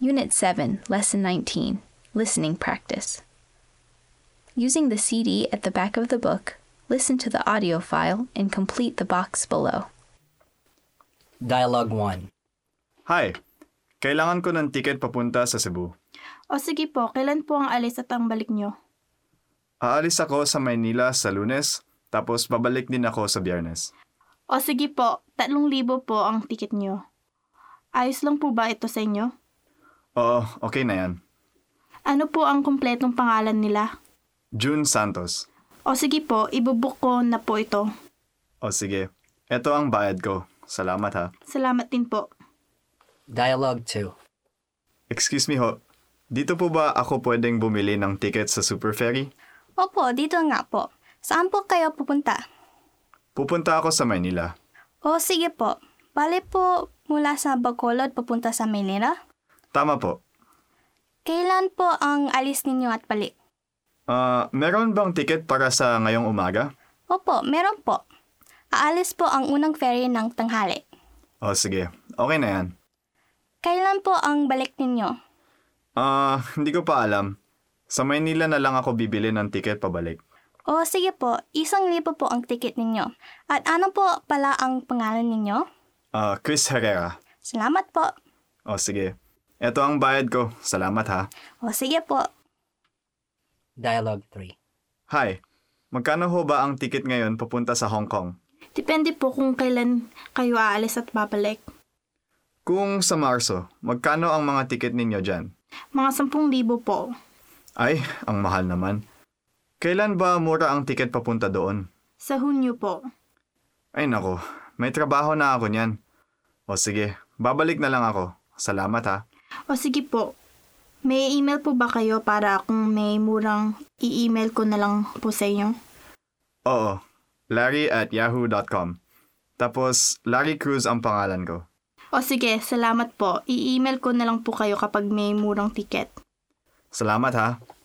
Unit 7, Lesson 19, Listening Practice. Using the CD at the back of the book, listen to the audio file and complete the box below. Dialogue 1. Hi, kailangan ko ng ticket papunta sa Cebu. O sige po, kailan po ang alis at ang balik nyo? Aalis ako sa Maynila sa Lunes, tapos babalik din ako sa Biyernes. O sige po, 3,000 po ang ticket nyo. Ayos lang po ba ito sa inyo? Oo, okay na yan. Ano po ang kumpletong pangalan nila? June Santos. O sige po, ibubook ko na po ito. O sige, eto ang bayad ko. Salamat ha. Salamat din po. Dialogue 2. Excuse me ho, dito po ba ako pwedeng bumili ng ticket sa Super Ferry? Opo, dito nga po. Saan po kayo pupunta? Pupunta ako sa Maynila. O sige po. Bale po mula sa Bacolod papunta sa Maynila? Tama po. Kailan po ang alis ninyo at balik? Meron bang ticket para sa ngayong umaga? Opo, meron po. Aalis po ang unang ferry ng tanghali. O sige, okay na yan. Kailan po ang balik ninyo? Hindi ko pa alam. Sa Maynila na lang ako bibili ng ticket pabalik. O sige po, 1,000 po ang ticket ninyo. At ano po pala ang pangalan ninyo? Chris Herrera. Salamat po. O sige, eto ang bayad ko. Salamat ha. O sige po. Dialogue 3. Hi, magkano ho ba ang ticket ngayon papunta sa Hong Kong? Depende po kung kailan kayo aalis at babalik. Kung sa Marso, magkano ang mga ticket ninyo dyan? Mga 10,000 po. Ay, ang mahal naman. Kailan ba mura ang ticket papunta doon? Sa Hunyo po. Ay nako, may trabaho na ako niyan. O sige, babalik na lang ako. Salamat ha. O sige po. May email po ba kayo para kung may murang i-email ko na lang po sa inyo? Oo, larry@yahoo.com. Tapos, Larry Cruz ang pangalan ko. O sige, salamat po. I-email ko na lang po kayo kapag may murang ticket. Salamat ha.